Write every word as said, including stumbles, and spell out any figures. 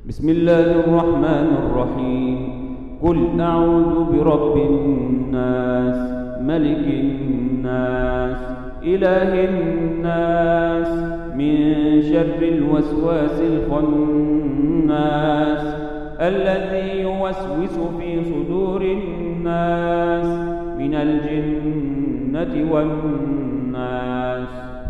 بسم الله الرحمن الرحيم. قل أعوذ برب الناس، ملك الناس، إله الناس، من شر الوسواس الخناس الذي يوسوس في صدور الناس من الجنة والناس.